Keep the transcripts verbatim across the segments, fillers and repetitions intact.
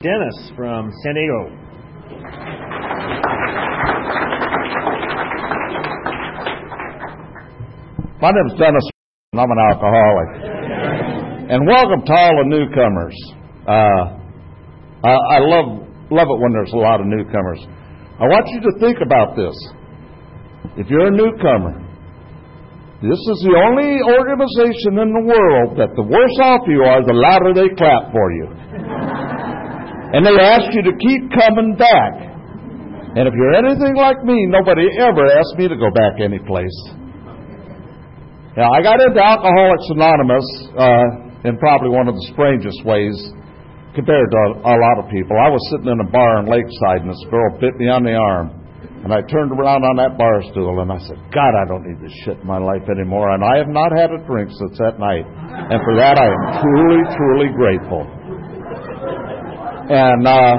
Dennis from San Diego. My name is Dennis, and I'm an alcoholic. And welcome to all the newcomers. Uh, I, I love love it when there's a lot of newcomers. I want you to think about this. If you're a newcomer, this is the only organization in the world that the worse off you are, the louder they clap for you. And they ask you to keep coming back. And if you're anything like me, nobody ever asked me to go back any place. Now, I got into Alcoholics Anonymous uh, in probably one of the strangest ways compared to a, a lot of people. I was sitting in a bar in Lakeside, and this girl bit me on the arm. And I turned around on that bar stool, and I said, God, I don't need this shit in my life anymore. And I have not had a drink since that night. And for that, I am truly, truly grateful. And uh,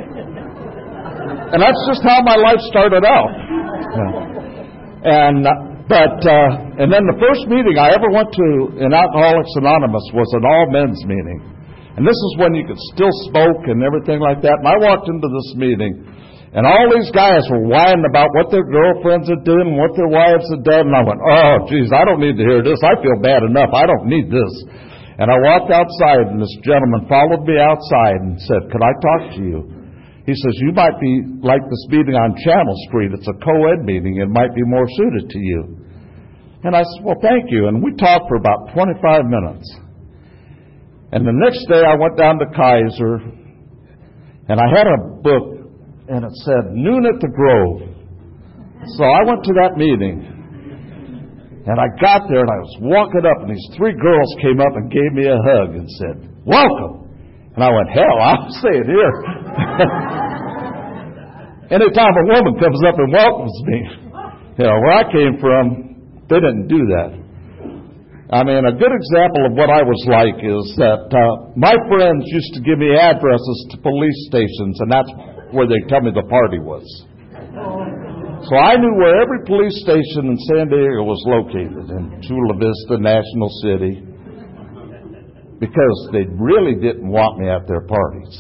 and that's just how my life started out. Yeah. And but uh, and then the first meeting I ever went to in Alcoholics Anonymous was an all men's meeting, and this is when you could still smoke and everything like that. And I walked into this meeting, and all these guys were whining about what their girlfriends had done and what their wives had done, and I went, oh, geez, I don't need to hear this. I feel bad enough. I don't need this. And I walked outside, and this gentleman followed me outside and said, could I talk to you? He says, you might be like this meeting on Channel Street. It's a co-ed meeting. It might be more suited to you. And I said, well, thank you. And we talked for about twenty-five minutes. And the next day I went down to Kaiser, and I had a book, and it said, Noon at the Grove. So I went to that meeting, and I got there, and I was walking up, and these three girls came up and gave me a hug and said, welcome. And I went, hell, I'll say it here. Anytime a woman comes up and welcomes me, you know, where I came from, they didn't do that. I mean, a good example of what I was like is that uh, my friends used to give me addresses to police stations, and that's where they tell me the party was. So I knew where every police station in San Diego was located, in Chula Vista, National City, because they really didn't want me at their parties.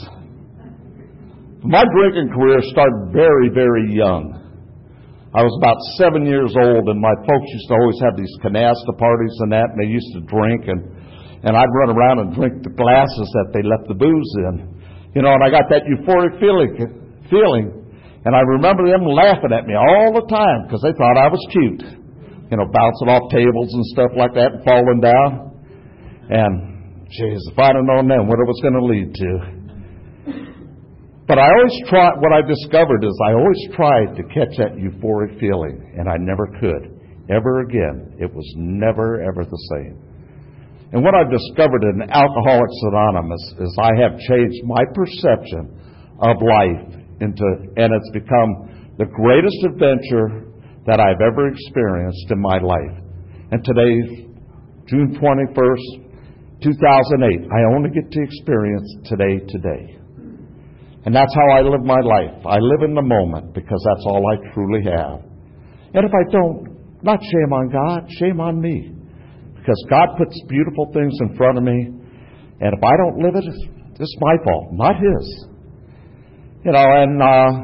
My drinking career started very, very young. I was about seven years old, and my folks used to always have these canasta parties and that, and they used to drink, and, and I'd run around and drink the glasses that they left the booze in. You know, and I got that euphoric feeling, feeling, and I remember them laughing at me all the time because they thought I was cute. You know, bouncing off tables and stuff like that and falling down. And, geez, if I'd have known then what it was going to lead to. But I always try, what I discovered is I always tried to catch that euphoric feeling, and I never could. Ever again. It was never, ever the same. And what I've discovered in Alcoholics Anonymous is I have changed my perception of life into, and it's become the greatest adventure that I've ever experienced in my life. And today, June twenty-first, two thousand eight, I only get to experience today, today. And that's how I live my life. I live in the moment because that's all I truly have. And if I don't, not shame on God, shame on me. Because God puts beautiful things in front of me, and if I don't live it, it's my fault, not His. You know, and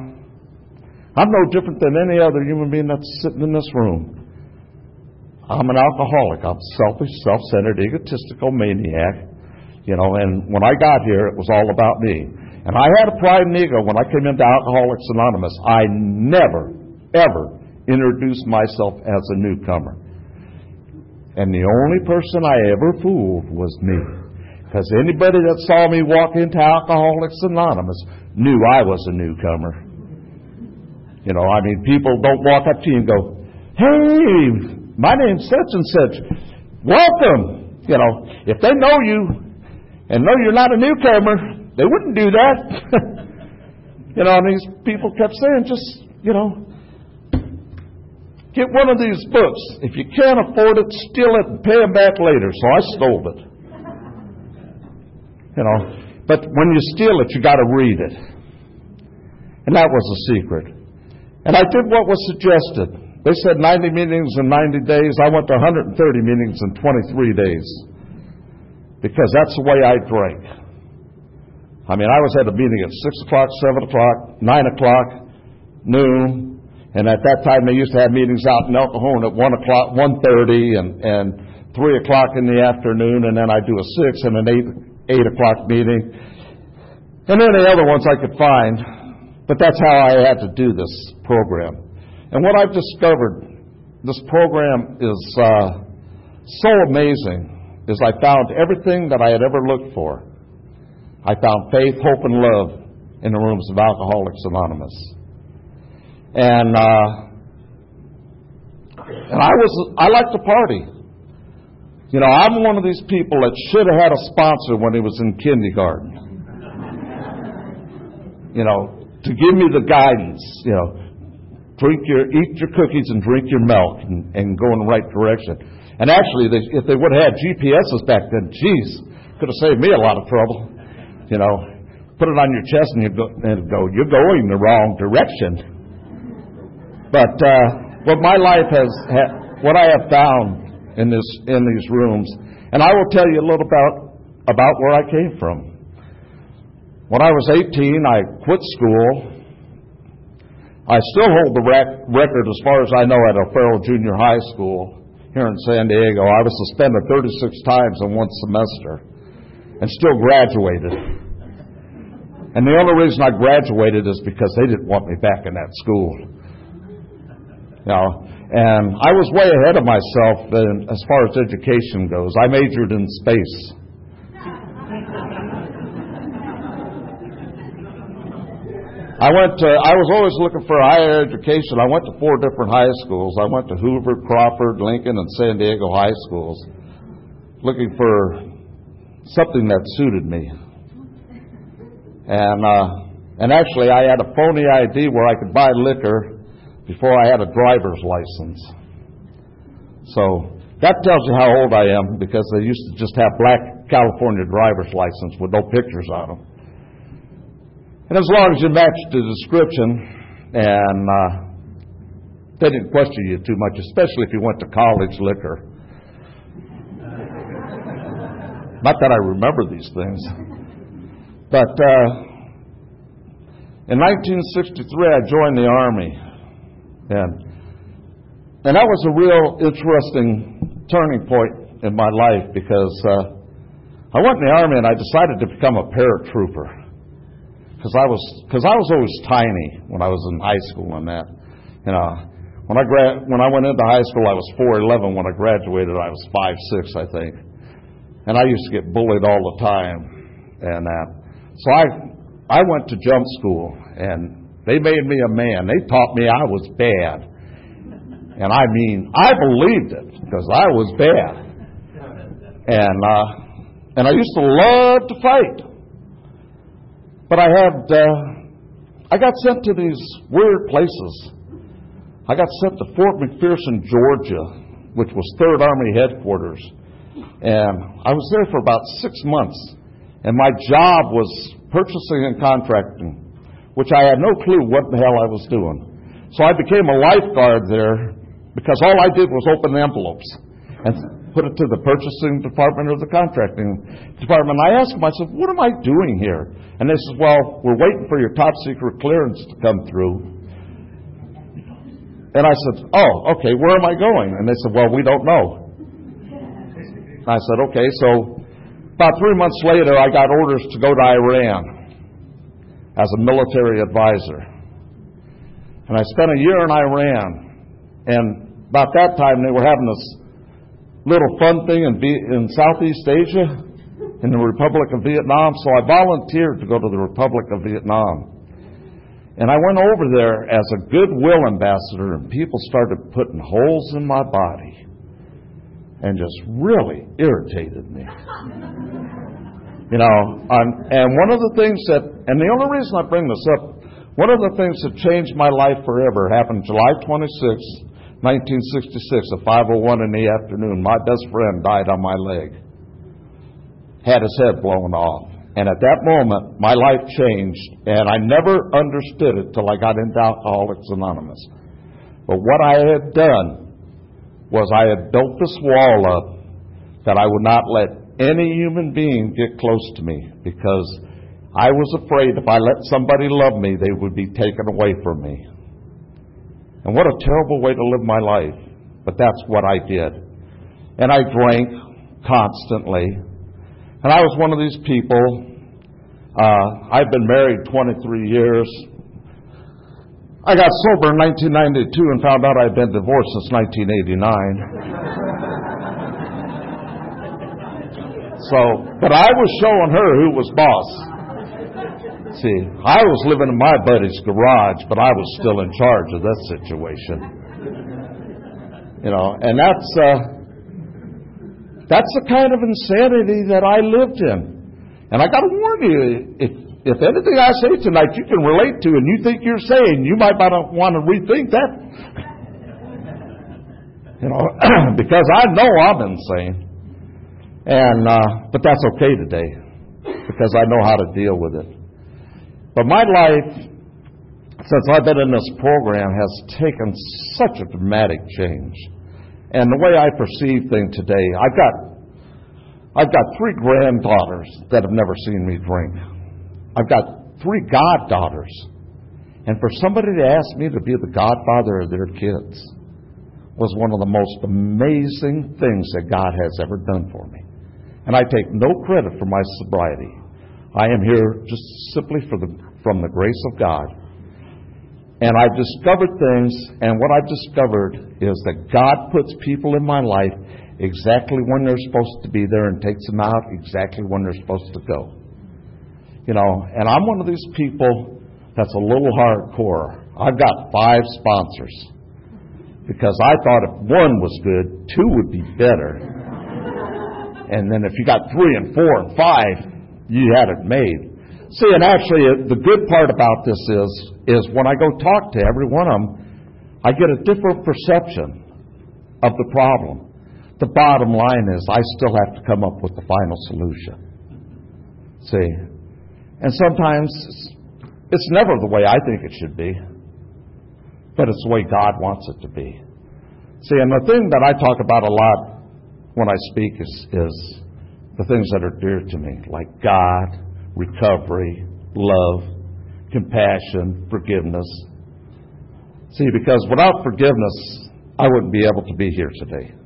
uh, I'm no different than any other human being that's sitting in this room. I'm an alcoholic. I'm selfish, self-centered, egotistical maniac. You know, and when I got here, it was all about me. And I had a pride and ego when I came into Alcoholics Anonymous. I never, ever introduced myself as a newcomer. And the only person I ever fooled was me. Because anybody that saw me walk into Alcoholics Anonymous knew I was a newcomer. You know, I mean, people don't walk up to you and go, hey, my name's such and such. Welcome. You know, if they know you and know you're not a newcomer, they wouldn't do that. You know, and these people kept saying, just, you know, get one of these books. If you can't afford it, steal it and pay them back later. So I stole it. You know, but when you steal it, you got to read it. And that was the secret. And I did what was suggested. They said ninety meetings in ninety days. I went to one hundred thirty meetings in twenty-three days. Because that's the way I drank. I mean, I was at a meeting at six o'clock, seven o'clock, nine o'clock, noon, and at that time they used to have meetings out in El Cajon at one o'clock, one thirty, and and three o'clock in the afternoon, and then I'd do a six and an eight eight o'clock meeting, and any other ones I could find. But that's how I had to do this program. And what I've discovered, this program is uh, so amazing, is I found everything that I had ever looked for. I found faith, hope, and love in the rooms of Alcoholics Anonymous. And uh, and I was I like to party. You know, I'm one of these people that should have had a sponsor when he was in kindergarten. You know, to give me the guidance, you know, drink your, eat your cookies and drink your milk and, and go in the right direction. And actually, they, if they would have had G P Ses back then, geez, could have saved me a lot of trouble. You know, put it on your chest and you go, and go you're going the wrong direction. But uh, what my life has, ha, what I have found in this in these rooms, and I will tell you a little about about where I came from. When I was eighteen, I quit school. I still hold the rec- record, as far as I know, at O'Farrell Junior High School here in San Diego. I was suspended thirty-six times in one semester and still graduated. And the only reason I graduated is because they didn't want me back in that school. You know, and I was way ahead of myself in, as far as education goes. I majored in space. I went to, I was always looking for higher education. I went to four different high schools. I went to Hoover, Crawford, Lincoln, and San Diego high schools, looking for something that suited me. And uh, and actually, I had a phony I D where I could buy liquor before I had a driver's license. So that tells you how old I am, because they used to just have black California driver's license with no pictures on them. And as long as you matched the description, and uh, they didn't question you too much, especially if you went to college liquor. Not that I remember these things. But uh, in nineteen sixty-three, I joined the Army. And, and that was a real interesting turning point in my life, because uh, I went in the Army and I decided to become a paratrooper. Because I was, because I was always tiny when I was in high school and that. You know, when I gra- when I went into high school, I was four eleven. When I graduated, I was five six, I think. And I used to get bullied all the time and that. So I I went to jump school, and they made me a man. They taught me I was bad. And I mean, I believed it, because I was bad. And uh, and I used to love to fight. But I had, uh, I got sent to these weird places. I got sent to Fort McPherson, Georgia, which was Third Army headquarters. And I was there for about six months. And my job was purchasing and contracting, which I had no clue what the hell I was doing. So I became a lifeguard there, because all I did was open envelopes and put it to the purchasing department or the contracting department. I asked them, I said, what am I doing here? And they said, well, we're waiting for your top secret clearance to come through. And I said, oh, okay, where am I going? And they said, well, we don't know. And I said, okay. So about three months later, I got orders to go to Iran as a military advisor. And I spent a year in Iran. And about that time, they were having this little fun thing in, in Southeast Asia, in the Republic of Vietnam. So I volunteered to go to the Republic of Vietnam. And I went over there as a goodwill ambassador, and people started putting holes in my body and just really irritated me. You know, um, and one of the things that, and the only reason I bring this up, one of the things that changed my life forever happened July twenty-sixth, nineteen sixty-six, at five oh one in the afternoon. My best friend died on my leg. Had his head blown off. And at that moment, my life changed, and I never understood it till I got into Alcoholics Anonymous. But what I had done was I had built this wall up that I would not let any human being get close to me, because I was afraid if I let somebody love me, they would be taken away from me. And what a terrible way to live my life. But that's what I did. And I drank constantly. And I was one of these people. Uh, I've been married twenty-three years. I got sober in nineteen ninety-two and found out I'd been divorced since nineteen eighty-nine. So, but I was showing her who was boss. See, I was living in my buddy's garage, but I was still in charge of that situation. You know, and that's uh, that's the kind of insanity that I lived in. And I got to warn you, if if anything I say tonight you can relate to and you think you're saying, you might want to rethink that. You know, because I know I'm insane. And uh, but that's okay today, because I know how to deal with it. But my life, since I've been in this program, has taken such a dramatic change. And the way I perceive things today, I've got I've got three granddaughters that have never seen me drink. I've got three goddaughters. And for somebody to ask me to be the godfather of their kids was one of the most amazing things that God has ever done for me. And I take no credit for my sobriety. I am here just simply for the, from the grace of God. And I've discovered things, and what I've discovered is that God puts people in my life exactly when they're supposed to be there and takes them out exactly when they're supposed to go. You know, and I'm one of these people that's a little hardcore. I've got five sponsors because I thought if one was good, two would be better. And then if you got three and four and five, you had it made. See, and actually the good part about this is, is when I go talk to every one of them, I get a different perception of the problem. The bottom line is I still have to come up with the final solution. See? And sometimes it's never the way I think it should be, but it's the way God wants it to be. See, and the thing that I talk about a lot when I speak is, is the things that are dear to me, like God, recovery, love, compassion, forgiveness. See, because without forgiveness, I wouldn't be able to be here today.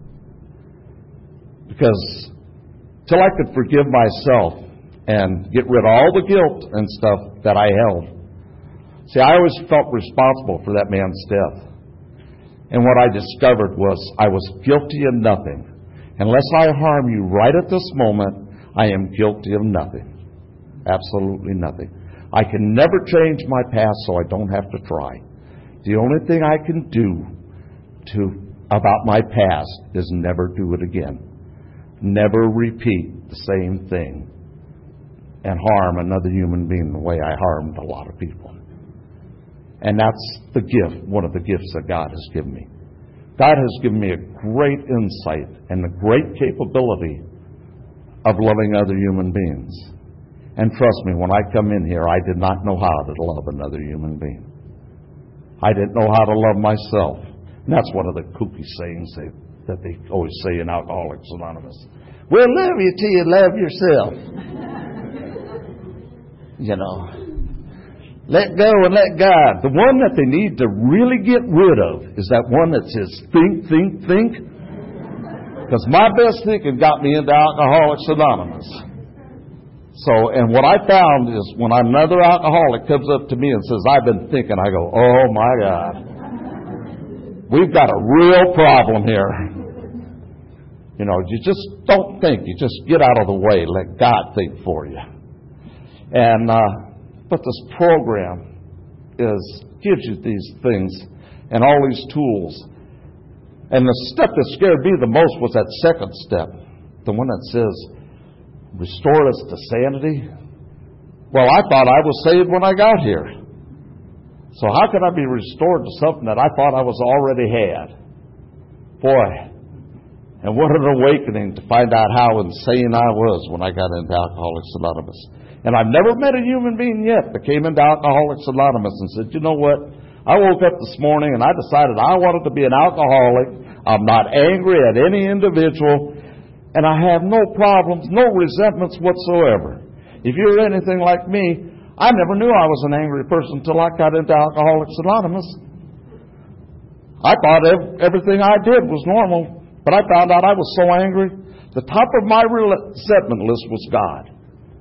Because till I could forgive myself and get rid of all the guilt and stuff that I held. See, I always felt responsible for that man's death. And what I discovered was I was guilty of nothing. Unless I harm you right at this moment, I am guilty of nothing. Absolutely nothing. I can never change my past, so I don't have to try. The only thing I can do to about my past is never do it again. Never repeat the same thing and harm another human being the way I harmed a lot of people. And that's the gift, one of the gifts that God has given me. God has given me a great insight and a great capability of loving other human beings. And trust me, when I come in here, I did not know how to love another human being. I didn't know how to love myself. And that's one of the kooky sayings they, that they always say in Alcoholics Anonymous. We'll love you till you love yourself. You know. Let go and let God. The one that they need to really get rid of is that one that says think, think, think. Because my best thinking got me into Alcoholics Anonymous. So, and what I found is when another alcoholic comes up to me and says, I've been thinking, I go, oh my God. We've got a real problem here. You know, you just don't think. You just get out of the way. Let God think for you. And, uh, But this program is gives you these things and all these tools. And the step that scared me the most was that second step, the one that says, restore us to sanity. Well, I thought I was saved when I got here. So how could I be restored to something that I thought I was already had? Boy, and what an awakening to find out how insane I was when I got into Alcoholics Anonymous. And I've never met a human being yet that came into Alcoholics Anonymous and said, you know what? I woke up this morning and I decided I wanted to be an alcoholic. I'm not angry at any individual. And I have no problems, no resentments whatsoever. if you're anything like me, I never knew I was an angry person until I got into Alcoholics Anonymous. I thought ev- everything I did was normal, but I found out I was so angry. The top of my resentment list was God.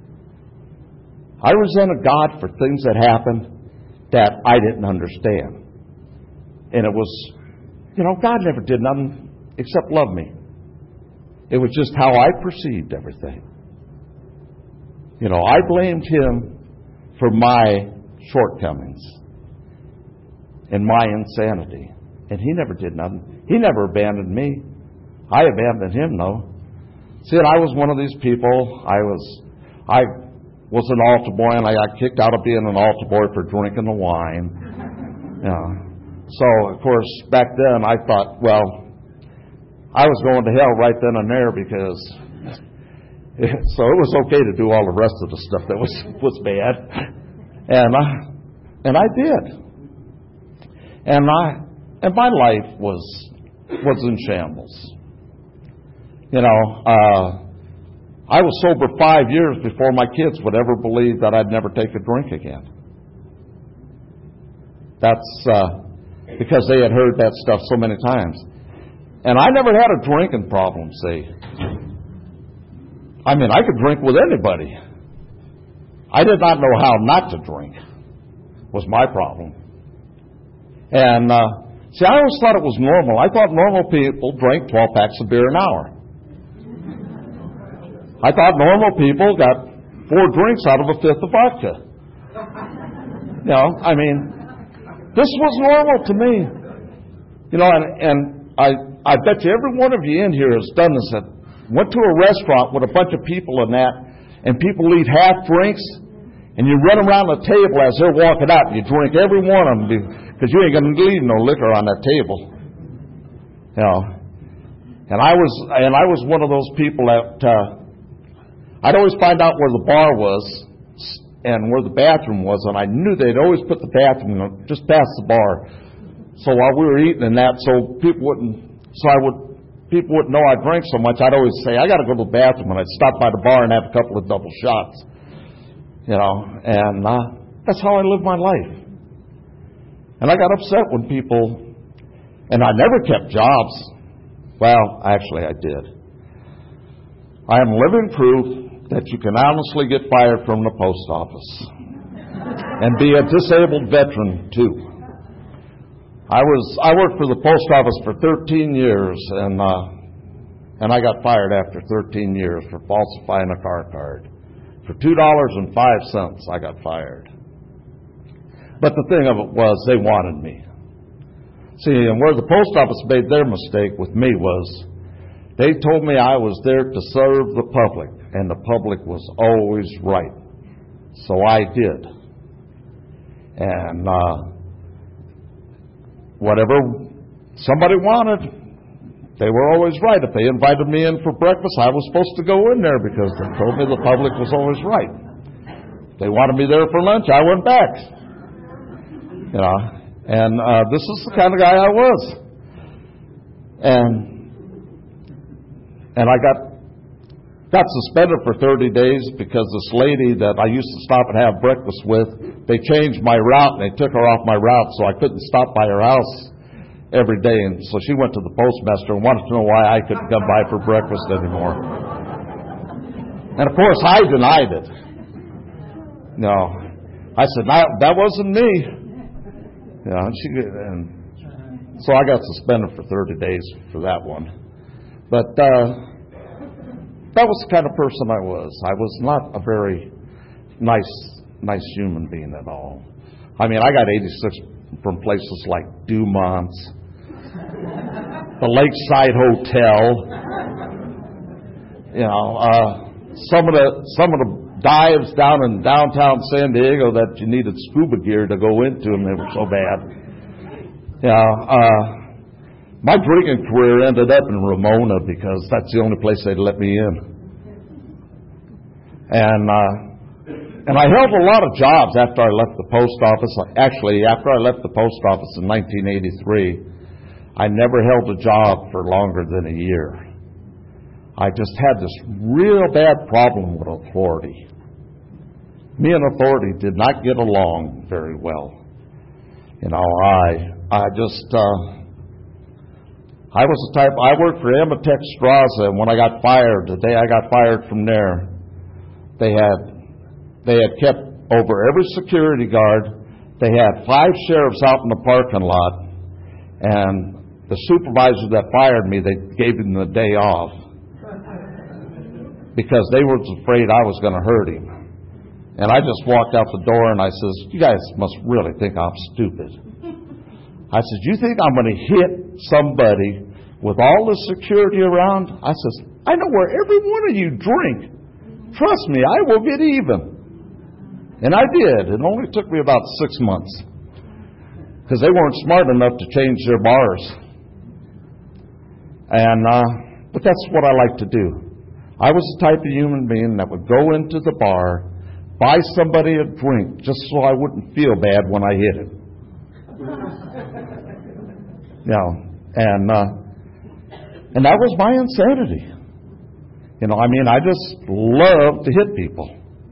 I resented God for things that happened that I didn't understand. And it was, you know, God never did nothing except love me. It was just how I perceived everything. You know, I blamed Him for my shortcomings and my insanity. And He never did nothing. He never abandoned me. I abandoned Him, though. See, and I was one of these people. I was, I was an altar boy, and I got kicked out of being an altar boy for drinking the wine. You know. So, of course, back then I thought, well, I was going to hell right then and there because, so it was okay to do all the rest of the stuff that was was bad, and I and I did, and I and my life was was in shambles. You know, uh, I was sober five years before my kids would ever believe that I'd never take a drink again. That's uh, because they had heard that stuff so many times. And I never had a drinking problem, see. I mean, I could drink with anybody. I did not know how not to drink, was my problem. And, uh, see, I always thought it was normal. I thought normal people drank twelve packs of beer an hour. I thought normal people got four drinks out of a fifth of vodka. You know, I mean, this was normal to me. You know, and, and I, I bet you every one of you in here has done this. That went to a restaurant with a bunch of people in that, and people eat half drinks, and you run around the table as they're walking out, and you drink every one of them because you ain't going to leave no liquor on that table. You know, and I was and I was one of those people that uh, I'd always find out where the bar was and where the bathroom was, and I knew they'd always put the bathroom just past the bar. So while we were eating and that, so people wouldn't, so I would, people wouldn't know I drank so much. I'd always say, I got to go to the bathroom, and I'd stop by the bar and have a couple of double shots, you know, and uh, that's how I lived my life. And I got upset when people, and I never kept jobs. Well, actually, I did. I am living proof that you can honestly get fired from the post office and be a disabled veteran, too. I was I worked for the post office for thirteen years, and uh, and I got fired after thirteen years for falsifying a car card. For two dollars and five cents, I got fired. But the thing of it was, they wanted me. See, and where the post office made their mistake with me was, they told me I was there to serve the public, and the public was always right. So I did. And uh, whatever somebody wanted, they were always right. If they invited me in for breakfast, I was supposed to go in there because they told me the public was always right. If they wanted me there for lunch, I went back. You know, and uh, this is the kind of guy I was. And and I got got suspended for thirty days because this lady that I used to stop and have breakfast with, they changed my route and they took her off my route, so I couldn't stop by her house every day. And so she went to the postmaster and wanted to know why I couldn't come by for breakfast anymore. And of course, I denied it. No, I said that, that wasn't me. You know, and she and so I got suspended for thirty days for that one. But uh, that was the kind of person I was. I was not a very nice, nice human being at all. I mean, I got eighty-six from places like Dumont's, the Lakeside Hotel. You know, uh, some of the some of the dives down in downtown San Diego that you needed scuba gear to go into, and they were so bad. Yeah, uh, my drinking career ended up in Ramona because that's the only place they'd let me in. And uh, and I held a lot of jobs after I left the post office. Actually, after I left the post office in nineteen eighty-three, I never held a job for longer than a year. I just had this real bad problem with authority. me and authority did not get along very well. You know, I I just, uh, I was the type, I worked for Ematex Straza, and when I got fired, the day I got fired from there, they had, they had kept over every security guard. They had five sheriffs out in the parking lot, and the supervisor that fired me, they gave him the day off because they were afraid I was going to hurt him. And I just walked out the door and I says, you guys must really think I'm stupid. I said, you think I'm going to hit somebody with all the security around? I says, I know where every one of you drink. Trust me, I will get even. And I did. It only took me about six months because they weren't smart enough to change their bars. And, uh, but that's what I like to do. I was the type of human being that would go into the bar, buy somebody a drink just so I wouldn't feel bad when I hit him. You know, and, uh, and that was my insanity. You know, I mean, I just love to hit people.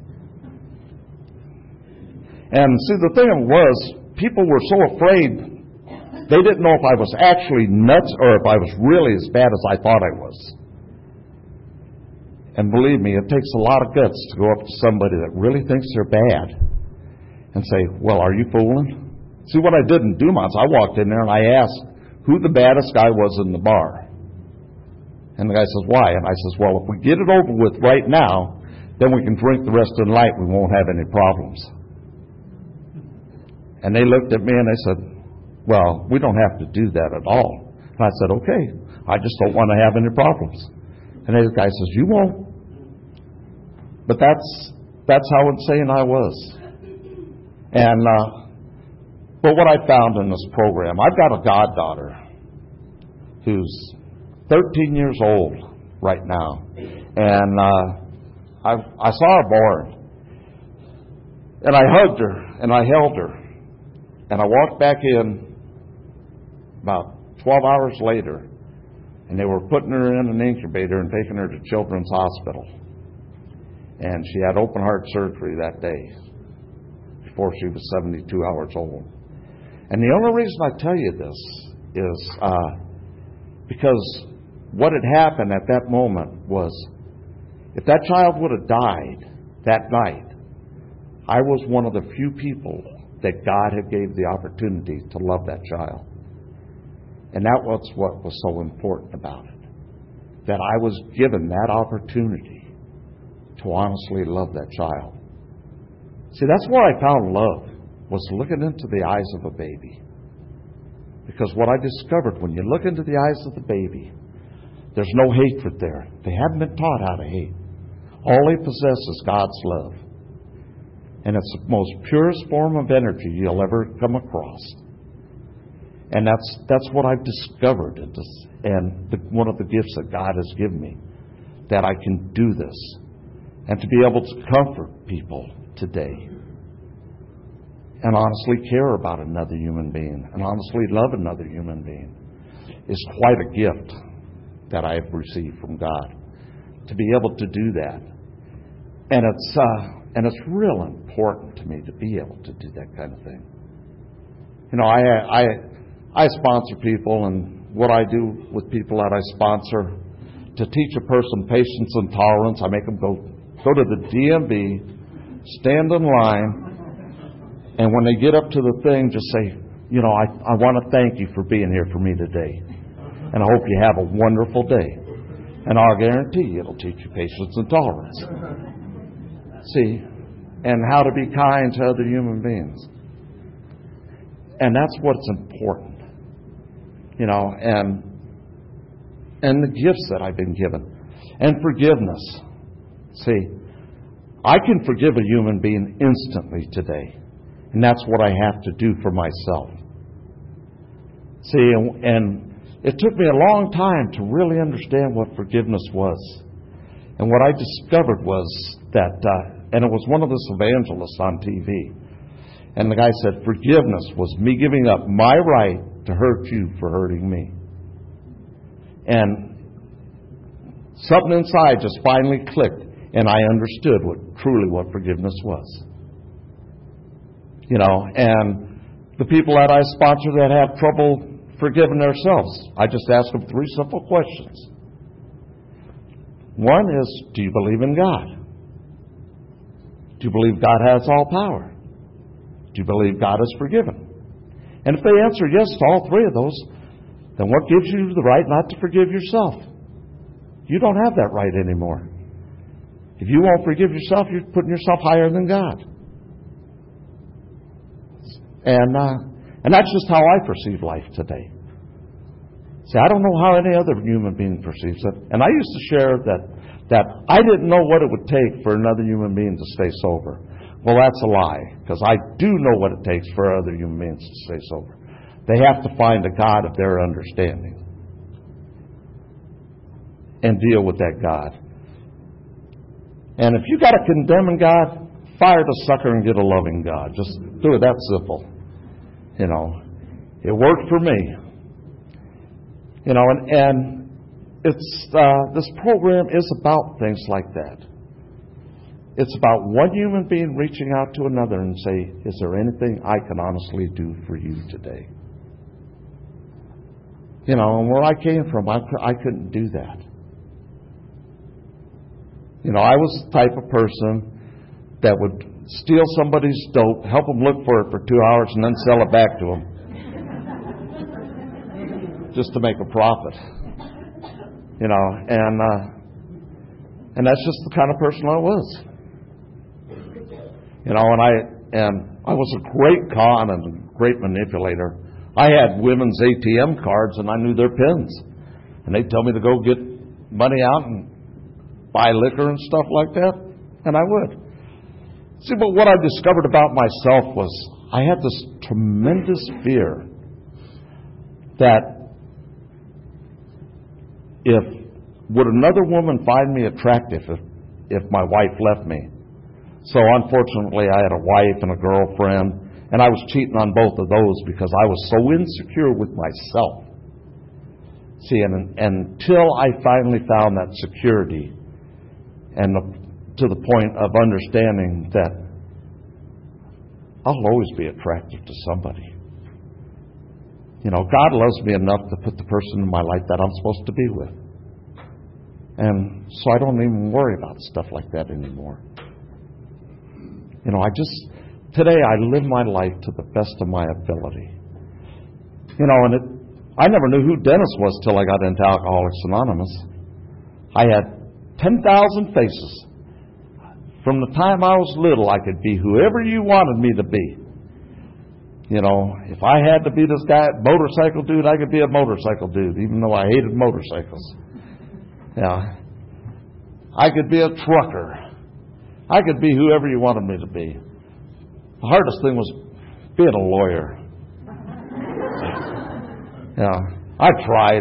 And see, the thing was, people were so afraid. They didn't know if I was actually nuts or if I was really as bad as I thought I was. And believe me, it takes a lot of guts to go up to somebody that really thinks they're bad and say, well, are you fooling? See, what I didn't do once, I walked in there and I asked who the baddest guy was in the bar. And the guy says, why? And I says, well, if we get it over with right now, then we can drink the rest of the night. We won't have any problems. And they looked at me and they said, well, we don't have to do that at all. And I said, okay, I just don't want to have any problems. And the guy says, you won't. But that's that's how insane I was. And uh, but what I found in this program, I've got a goddaughter who's thirteen years old right now. And uh, I, I saw her born. And I hugged her and I held her. And I walked back in about twelve hours later, and they were putting her in an incubator and taking her to Children's Hospital. And she had open heart surgery that day before she was seventy-two hours old. And the only reason I tell you this is uh, because what had happened at that moment was if that child would have died that night, I was one of the few people that God had gave the opportunity to love that child. And that was what was so important about it, that I was given that opportunity to honestly love that child. See, that's where I found love, was looking into the eyes of a baby. Because what I discovered, when you look into the eyes of the baby, there's no hatred there. They haven't been taught how to hate. All they possess is God's love. And it's the most purest form of energy you'll ever come across. And that's that's what I've discovered, and the, one of the gifts that God has given me, that I can do this, and to be able to comfort people today, and honestly care about another human being, and honestly love another human being, is quite a gift that I have received from God. To be able to do that, and it's uh, and it's real important to me to be able to do that kind of thing. You know, I I. I sponsor people, and what I do with people that I sponsor, to teach a person patience and tolerance, I make them go go to the D M V, stand in line, and when they get up to the thing, just say, you know, I, I want to thank you for being here for me today, and I hope you have a wonderful day. And I'll guarantee you it'll teach you patience and tolerance. See, and how to be kind to other human beings. And that's what's important. You know, and and the gifts that I've been given. And forgiveness. See, I can forgive a human being instantly today. And that's what I have to do for myself. See, and, and it took me a long time to really understand what forgiveness was. And what I discovered was that, uh, and it was one of those evangelists on T V. And the guy said, forgiveness was me giving up my right to hurt you for hurting me. And something inside just finally clicked, and I understood what truly what forgiveness was. You know, and the people that I sponsor that have trouble forgiving themselves, I just ask them three simple questions. One is, do you believe in God? Do you believe God has all power? Do you believe God is forgiven? And if they answer yes to all three of those, then what gives you the right not to forgive yourself? You don't have that right anymore. If you won't forgive yourself, you're putting yourself higher than God. And uh, and that's just how I perceive life today. See, I don't know how any other human being perceives it. And I used to share that that I didn't know what it would take for another human being to stay sober. Well, that's a lie, because I do know what it takes for other human beings to stay sober. They have to find a God of their understanding and deal with that God. And if you got a condemning God, fire the sucker and get a loving God. Just do it that simple. You know, it worked for me. You know, and, and it's uh, this program is about things like that. It's about one human being reaching out to another and say, is there anything I can honestly do for you today? You know, and where I came from, I, I couldn't do that. You know, I was the type of person that would steal somebody's dope, help them look for it for two hours, and then sell it back to them. Just to make a profit. You know, and uh, and that's just the kind of person I was. You know, and I and I was a great con and a great manipulator. I had women's A T M cards and I knew their pins. And they'd tell me to go get money out and buy liquor and stuff like that, and I would. See, but what I discovered about myself was I had this tremendous fear that if would another woman find me attractive if, if my wife left me. So unfortunately, I had a wife and a girlfriend, and I was cheating on both of those because I was so insecure with myself. See, and, and until I finally found that security and the, to the point of understanding that I'll always be attractive to somebody. You know, God loves me enough to put the person in my life that I'm supposed to be with. And so I don't even worry about stuff like that anymore. You know, I just, today I live my life to the best of my ability. You know, and it, I never knew who Dennis was till I got into Alcoholics Anonymous. I had ten thousand faces. From the time I was little, I could be whoever you wanted me to be. You know, if I had to be this guy, motorcycle dude, I could be a motorcycle dude, even though I hated motorcycles. Yeah. I could be a trucker. I could be whoever you wanted me to be. The hardest thing was being a lawyer. Yeah. I tried.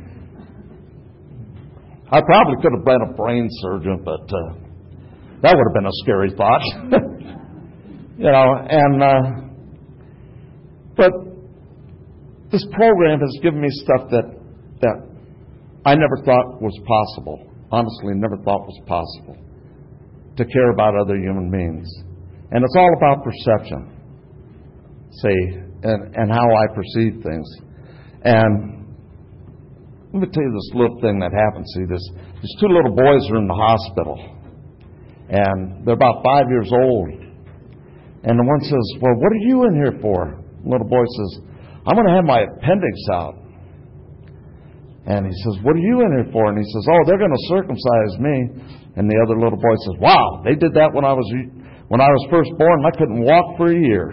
I probably could have been a brain surgeon, but uh, that would have been a scary thought. You know, and uh, but this program has given me stuff that that I never thought was possible. Honestly, never thought was possible to care about other human beings. And it's all about perception, see, and, and how I perceive things. And let me tell you this little thing that happened. See, this, these two little boys are in the hospital, and they're about five years old. And the one says, well, what are you in here for? The little boy says, I'm going to have my appendix out. And he says, what are you in here for? And he says, oh, they're going to circumcise me. And the other little boy says, wow, they did that when I was when I was first born, and I couldn't walk for a year.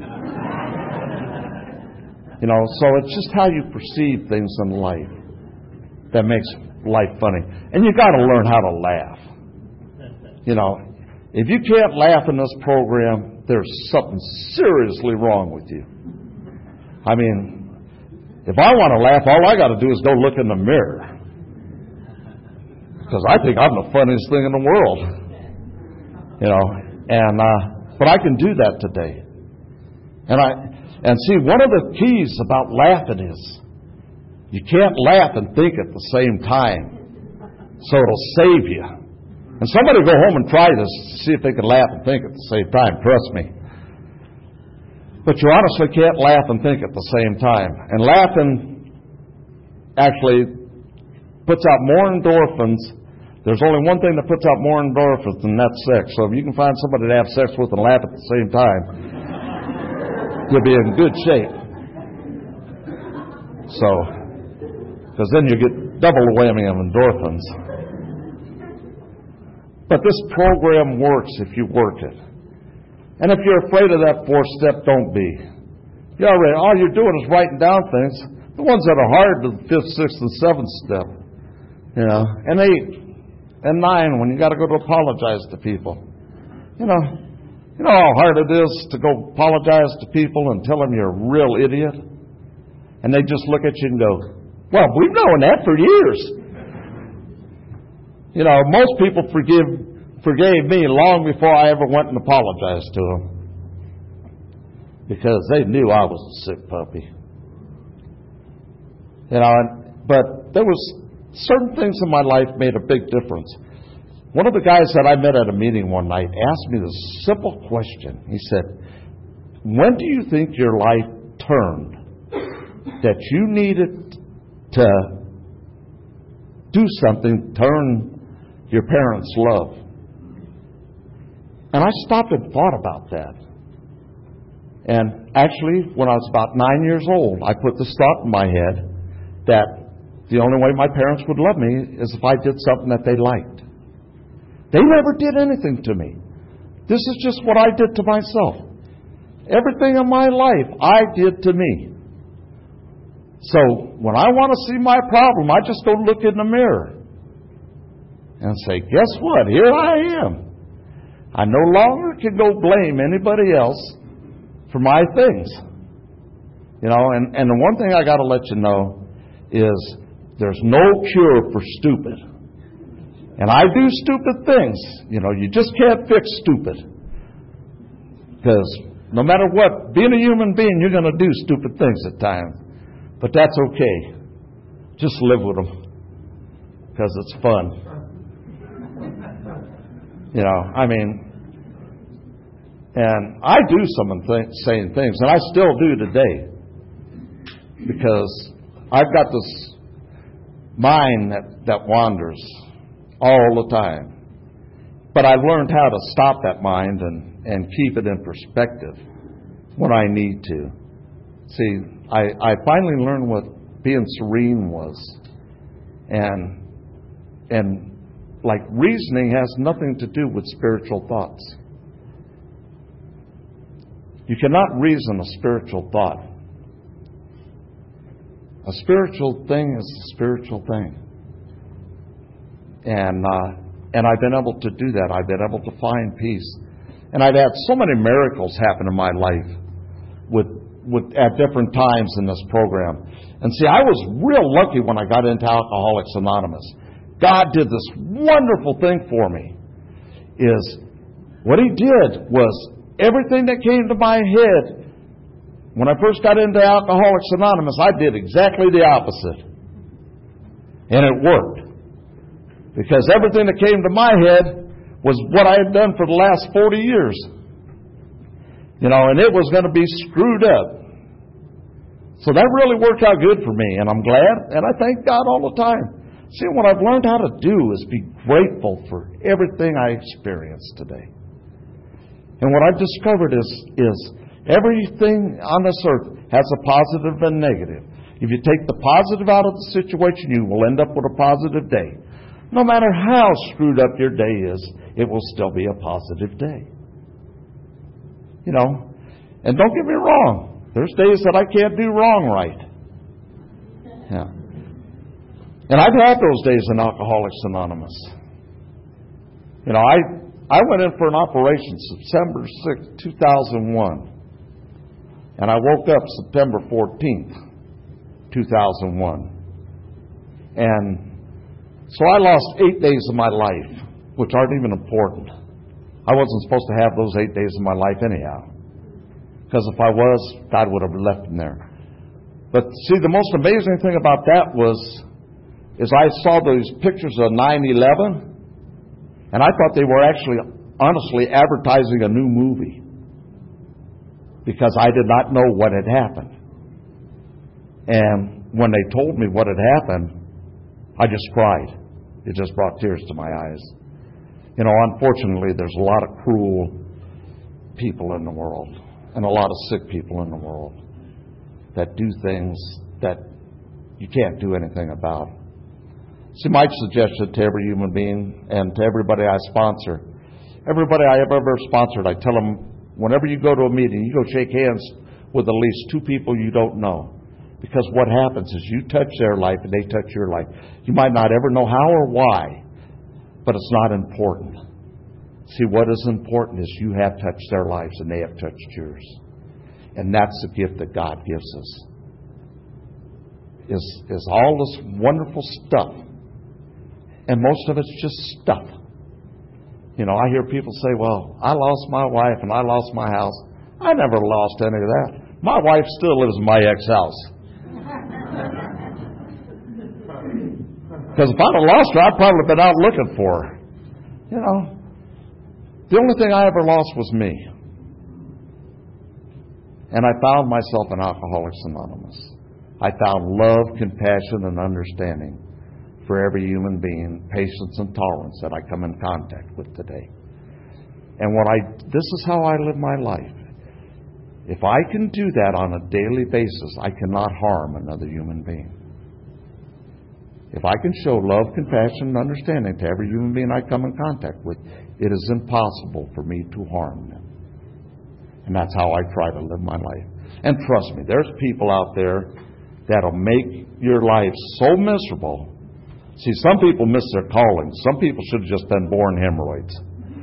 You know, so it's just how you perceive things in life that makes life funny. And you got to learn how to laugh. You know, if you can't laugh in this program, there's something seriously wrong with you. I mean, if I want to laugh, all I got to do is go look in the mirror. Because I think I'm the funniest thing in the world. You know, and, uh, but I can do that today. And I, and see, one of the keys about laughing is you can't laugh and think at the same time. So it'll save you. And somebody go home and try this, see if they can laugh and think at the same time. Trust me. But you honestly can't laugh and think at the same time. And laughing actually puts out more endorphins. There's only one thing that puts out more endorphins, and that's sex. So if you can find somebody to have sex with and laugh at the same time, you'll be in good shape. So, because then you get double whammy of endorphins. But this program works if you work it. And if you're afraid of that fourth step, don't be. You already, all you're doing is writing down things. The ones that are hard, the fifth, sixth, and seventh step. You know, and eight, and nine, when you got to go to apologize to people. You know, you know how hard it is to go apologize to people and tell them you're a real idiot? And they just look at you and go, well, we've known that for years. You know, most people forgive forgave me long before I ever went and apologized to them, because they knew I was a sick puppy. You know, but there was certain things in my life made a big difference. One of the guys that I met at a meeting one night asked me this simple question. He said, when do you think your life turned that you needed to do something to earn your parents' love? And I stopped and thought about that. And actually, when I was about nine years old, I put this thought in my head that the only way my parents would love me is if I did something that they liked. They never did anything to me. This is just what I did to myself. Everything in my life I did to me. So when I want to see my problem, I just go look in the mirror and say, guess what? Here I am. I no longer can go blame anybody else for my things. You know, and, and the one thing I got to let you know is there's no cure for stupid. And I do stupid things. You know, you just can't fix stupid. Because no matter what, being a human being, you're going to do stupid things at times. But that's okay. Just live with them. Because it's fun. You know, I mean, and I do some of the same things, and I still do today, because I've got this mind that, that wanders all the time. But I've learned how to stop that mind and, and keep it in perspective when I need to. See, I, I finally learned what being serene was. And, and like reasoning has nothing to do with spiritual thoughts. You cannot reason a spiritual thought. A spiritual thing is a spiritual thing. And uh, and I've been able to do that. I've been able to find peace. And I've had so many miracles happen in my life with with at different times in this program. And see, I was real lucky when I got into Alcoholics Anonymous. God did this wonderful thing for me. Is what He did was everything that came to my head when I first got into Alcoholics Anonymous, I did exactly the opposite. And it worked. Because everything that came to my head was what I had done for the last forty years. You know, and it was going to be screwed up. So that really worked out good for me, and I'm glad, and I thank God all the time. See, what I've learned how to do is be grateful for everything I experienced today. And what I've discovered is, is everything on this earth has a positive and negative. If you take the positive out of the situation, you will end up with a positive day. No matter how screwed up your day is, it will still be a positive day. You know, and don't get me wrong. There's days that I can't do wrong right. Yeah. And I've had those days in Alcoholics Anonymous. You know, I I went in for an operation September sixth, two thousand one. And I woke up September fourteenth, two thousand one. And so I lost eight days of my life, which aren't even important. I wasn't supposed to have those eight days of my life anyhow. Because if I was, God would have left them there. But see, the most amazing thing about that was, is I saw those pictures of nine eleven, and I thought they were actually, honestly, advertising a new movie. because I did not know what had happened. And when they told me what had happened, I just cried. It just brought tears to my eyes. You know, unfortunately, there's a lot of cruel people in the world and a lot of sick people in the world that do things that you can't do anything about. See, my suggestion to every human being and to everybody I sponsor, everybody I have ever sponsored, I tell them, whenever you go to a meeting, you go shake hands with at least two people you don't know. Because what happens is you touch their life and they touch your life. You might not ever know how or why, but it's not important. See, what is important is you have touched their lives and they have touched yours. And that's the gift that God gives us. Is, is all this wonderful stuff. And most of it's just stuff. You know, I hear people say, well, I lost my wife and I lost my house. I never lost any of that. My wife still lives in my ex-house. Because if I'd have lost her, I'd probably been out looking for her. You know, the only thing I ever lost was me. And I found myself in Alcoholics Anonymous. I found love, compassion, and understanding for every human being, patience and tolerance that I come in contact with today. And when I, this is how I live my life. If I can do that on a daily basis, I cannot harm another human being. If I can show love, compassion, and understanding to every human being I come in contact with, it is impossible for me to harm them. And that's how I try to live my life. And trust me, there's people out there that'll make your life so miserable. See, some people miss their calling. Some people should have just been born hemorrhoids.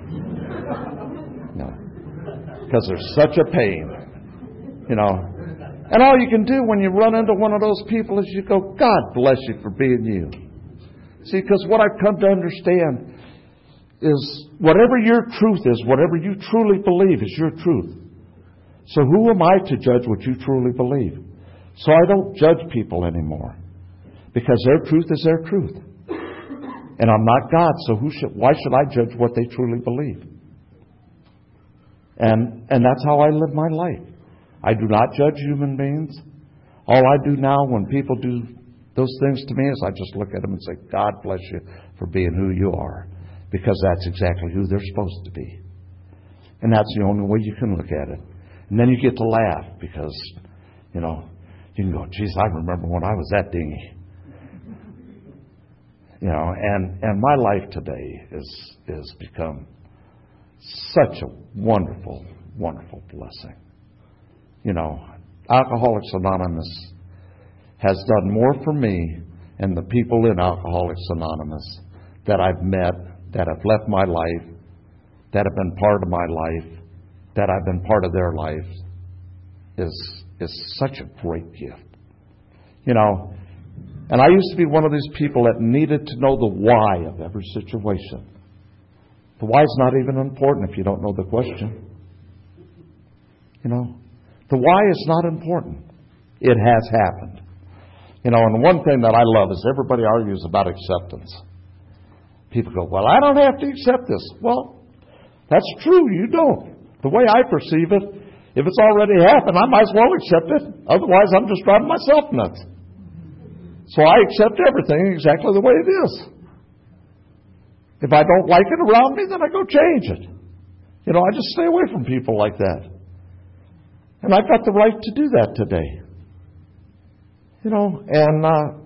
No. Because they're such a pain. You know. And all you can do when you run into one of those people is you go, God bless you for being you. See, because what I've come to understand is whatever your truth is, whatever you truly believe is your truth. So who am I to judge what you truly believe? So I don't judge people anymore. Because their truth is their truth. And I'm not God, so who should, why should I judge what they truly believe? And and that's how I live my life. I do not judge human beings. All I do now when people do those things to me is I just look at them and say, God bless you for being who you are. Because that's exactly who they're supposed to be. And that's the only way you can look at it. And then you get to laugh because, you know, you can go, geez, I remember when I was that dingy. You know, and, and my life today is is become such a wonderful, wonderful blessing. You know, Alcoholics Anonymous has done more for me and the people in Alcoholics Anonymous that I've met, that have left my life, that have been part of my life, that I've been part of their life, is is such a great gift. You know, and I used to be one of these people that needed to know the why of every situation. The why is not even important if you don't know the question. You know, the why is not important. It has happened. You know, and one thing that I love is everybody argues about acceptance. People go, well, I don't have to accept this. Well, that's true, you don't. The way I perceive it, if it's already happened, I might as well accept it. Otherwise, I'm just driving myself nuts. So I accept everything exactly the way it is. If I don't like it around me, then I go change it. You know, I just stay away from people like that. And I've got the right to do that today. You know, and uh,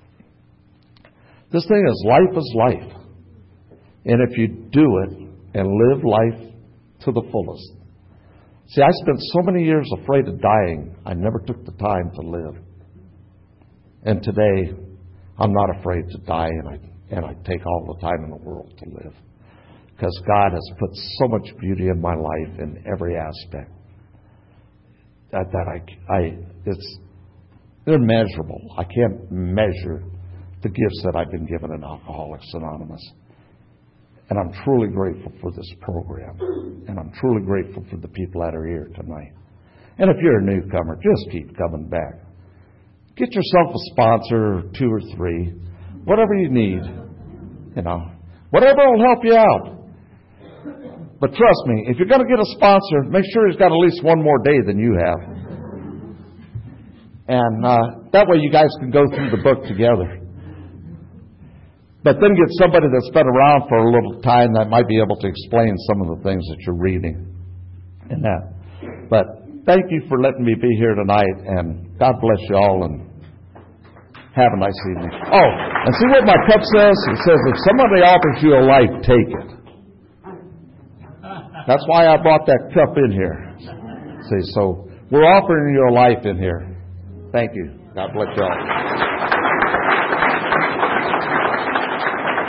this thing is life is life. And if you do it and live life to the fullest. See, I spent so many years afraid of dying, I never took the time to live. And today, I'm not afraid to die, and I and I take all the time in the world to live. Because God has put so much beauty in my life in every aspect that, that I, I it's immeasurable. I can't measure the gifts that I've been given in Alcoholics Anonymous. And I'm truly grateful for this program. And I'm truly grateful for the people that are here tonight. And if you're a newcomer, just keep coming back. Get yourself a sponsor, two or three, whatever you need. You know, whatever will help you out. But trust me, if you're going to get a sponsor, make sure he's got at least one more day than you have. And uh, that way you guys can go through the book together. But then get somebody that's been around for a little time that might be able to explain some of the things that you're reading in that. But thank you for letting me be here tonight, and God bless you all, and have a nice evening. Oh, and see what my cup says? It says, if somebody offers you a life, take it. That's why I brought that cup in here. See, so we're offering you a life in here. Thank you. God bless you all.